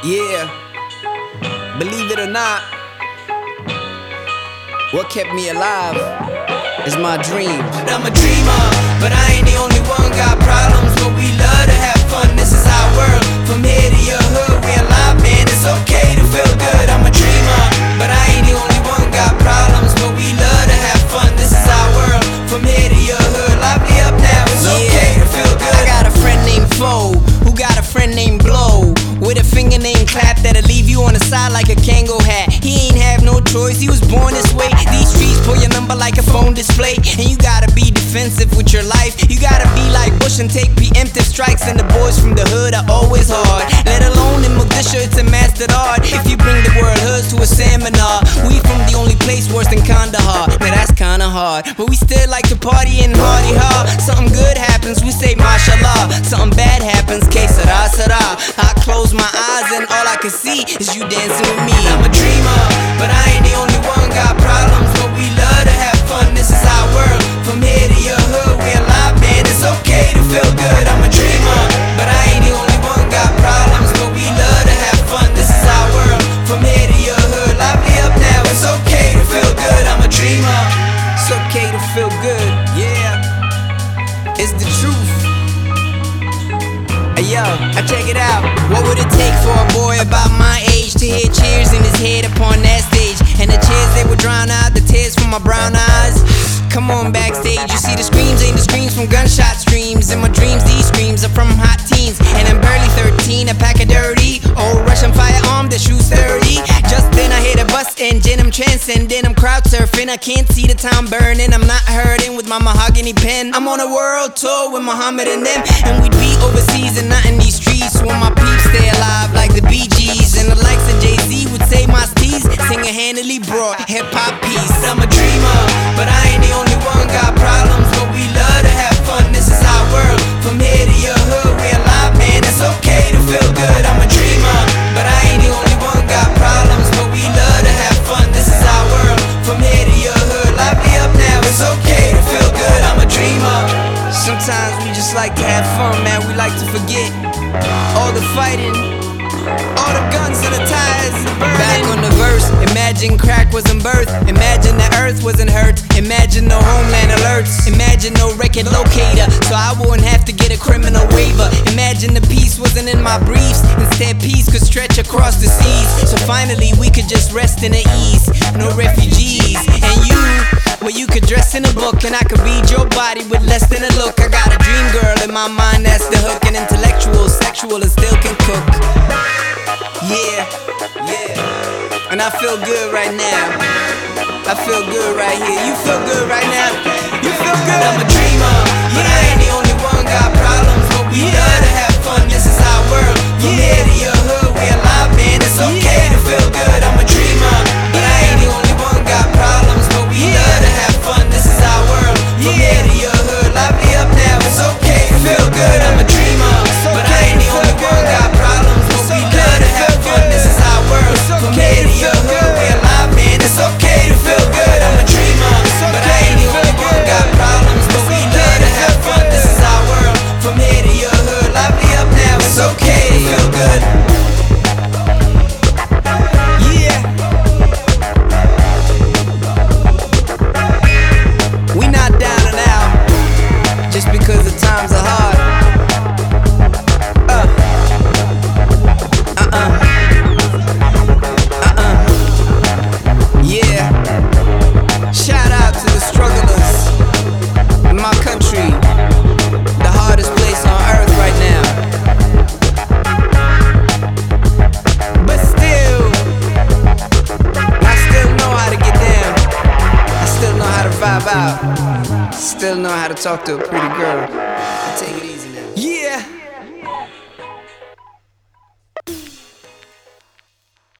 Yeah, believe it or not, what kept me alive is my dreams. I'm a dreamer, but I ain't the only one. Got problems, but we love to have fun. This is our world, from here to your hood. We alive, man, it's okay to feel good. I'm a dreamer, but I ain't the only one. Got problems, but we love to have fun. This is our world, from here to your hood. Lively up now, it's okay to feel good. I got a friend named Fo, who got a friend named Blow, with a finger named Clap that'll leave you on the side like a Kango hat. He ain't have no choice, he was born this way. These streets pull your number like a phone display, and you gotta be defensive with your life. You gotta be like Bush and take preemptive strikes, and the boys from the hood are always hard. Let alone in Mogadishu, it's a mastered art. If you bring the word hoods to a seminar, we from the only place worse than Kandahar. Now that's kinda hard, but we still like to party and hardy hard. Something good happens, we say mashallah. Something bad happens, que sera sera. I close my eyes and all I can see is you dancing with me. I'm a dreamer, but I ain't the only one. Got problems, but we love to have fun. This is our world, from here to your hood. We alive, man, it's okay to feel good. I'm a dreamer, but I ain't the only one. Got problems, but we love to have fun. This is our world, from here to your hood. Lively up now, it's okay to feel good. I'm a dreamer. It's okay to feel good, yeah, it's the truth. Hey yo, I check it out. What would it take for a boy about my age to hear cheers in his head upon that stage? And the cheers, they would drown out the tears from my brown eyes. Come on backstage, you see the screams ain't the screams from gunshot streams. In my dreams, these screams are from hot teens, and I'm barely 13, a pack of dirty old Russian firearm that shoots 30. Just then I hit a bus engine, I'm transcending, I'm crowd surfing. I can't see the town burning, I'm not hurting with my mahogany pen. I'm on a world tour with Muhammad and them, and we'd be overseas and not in these streets. When my peeps stay alive like the Bee Gees, and the likes of Jay-Z would say my steez single-handedly brought hip-hop peace. I'm a dreamer, but I ain't the only one. Got problems, but we love to have fun. This is our world, from here to your hood. We alive, man, it's okay to feel good. I'm a dreamer, but I ain't the only one. Got problems, but we love to have fun. This is our world, from here to your hood. Lively up now, it's okay to feel good. I'm a dreamer. Sometimes we just like to have fun, man. We like to forget all the fighting, all the guns and the tires burning. Back on the verse, imagine crack wasn't birth. Imagine the earth wasn't hurt. Imagine no homeland alerts. Imagine no record locator, so I wouldn't have to get a criminal waiver. Imagine the peace wasn't in my briefs. Instead, peace could stretch across the seas. So finally, we could just rest in the ease. No refugees. And you, well, you could dress in a book, and I could read your body with less than a look. I got a dream girl in my mind, that's the hook. An intellectual, sexual, and still can cook. Yeah, yeah. And I feel good right now. I feel good right here. You feel good right now. You feel good. I'm a dreamer, but I ain't the only one. Got problems, but we love to have fun. This is our world, from here to your hood. We alive, man, it's okay to feel good. I'm a dreamer, but I ain't the only one. Got problems, but we love to have fun. This is our world, from here to your hood. Lively up now, it's okay to feel good. I'm a dreamer, but I ain't the only one. Got problems, but we love to have fun. This is our world, from here to your hood. We alive, man, it's okay to feel good. I'm a dreamer, but I ain't the only one. Got problems, but we love to have fun. This is our world, from here to your hood. Lively up now, it's okay to feel good. Yeah. We not down and out just because the times are hard. Yeah. Shout out to the strugglers in my country, the hardest place on earth right now. But still, I still know how to get down. I still know how to vibe out. Still know how to talk to a pretty girl. I take it easy.